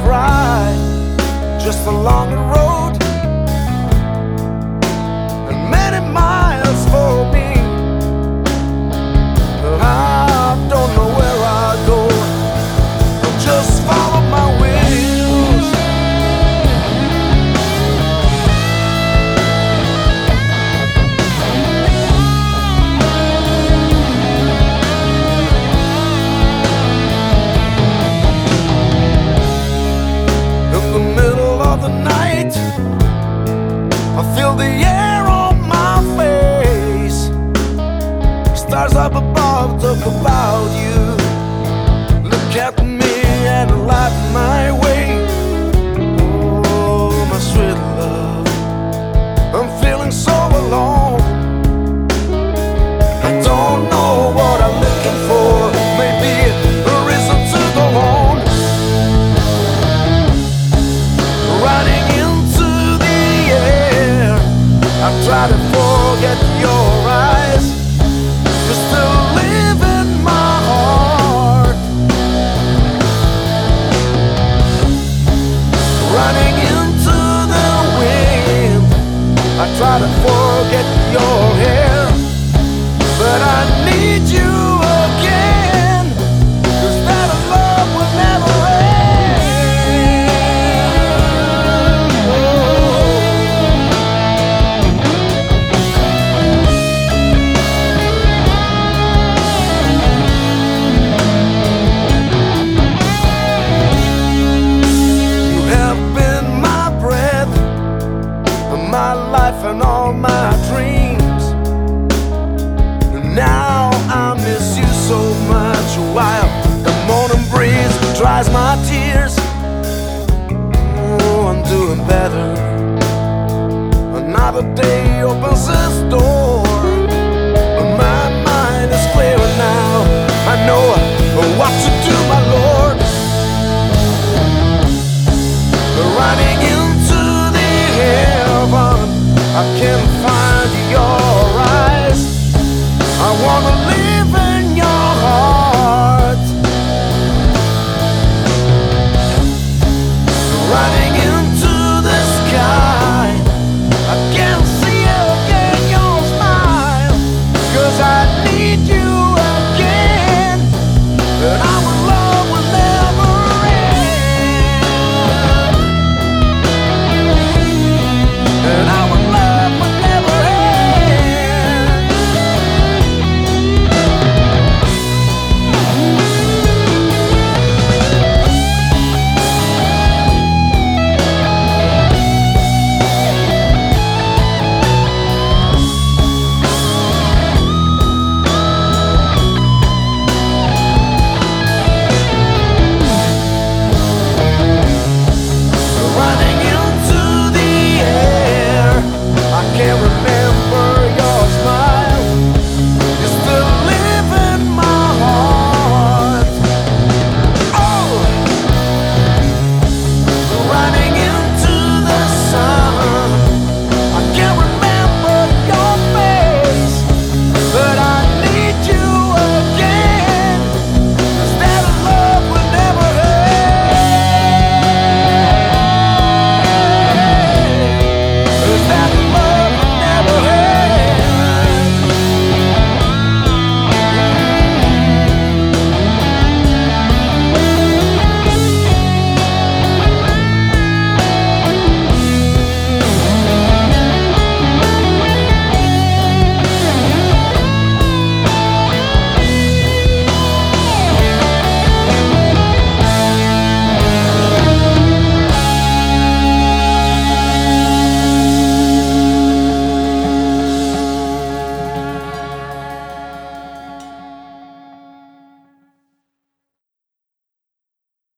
cry just along the road, and many miles for me. I don't know where I go, I'll just follow my wheels. In the middle of the night, I feel the air on my face. Stars up above talk about you. Look at me and light my way. Oh, my sweet love, I'm feeling so alone. I don't know what I'm looking for. Maybe a reason to go on. Running into the air, I try to forget your eyes. You still live in my heart. Running into the wind, I try to forget your hair, but I need you again, 'cause that love will never end. You have been my breath, my life and all my dreams. Now I miss you so much, while the morning breeze dries my tears. Oh, I'm doing better. Another day opens its door, but my mind is clearer now. I know what to do, my Lord. Running into the heaven, I can